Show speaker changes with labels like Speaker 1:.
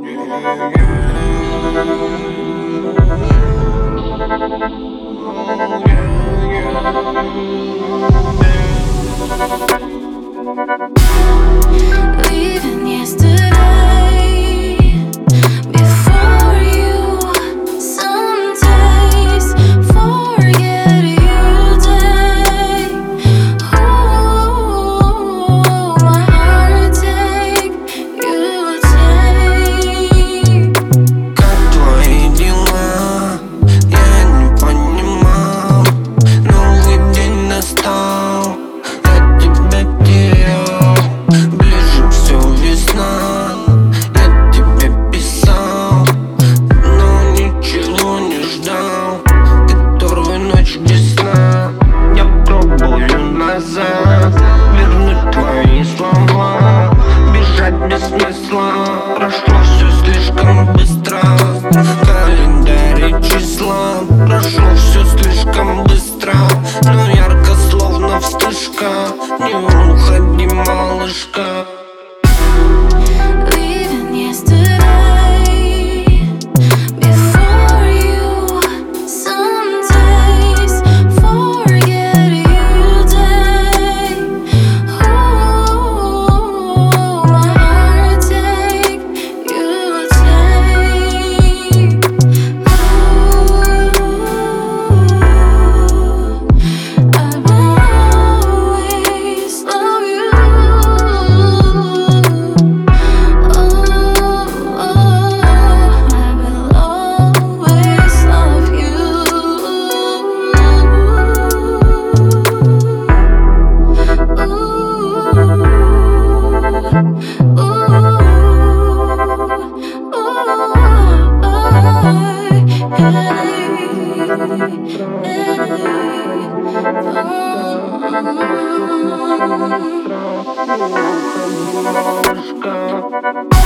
Speaker 1: Leaving yesterday before you. Some days forget you day. Oh, my heart take you take.
Speaker 2: Как твои дела? Я не понимал. Новый день настал, я тебя терял. Ближе все весна, я тебе писал, но ничего не ждал. Которую ночь без сна я пробую назад вернуть твои слова. Бежать без смысла, прошло все слишком быстро. В календаре числа прошло все слишком быстро, но ярко, словно вспышка. Не уходи, малышка.
Speaker 1: Leaving yesterday before you. Some days forget you day. Oh, my heart take you take. I will always love you. I will always love you.
Speaker 2: Малышка.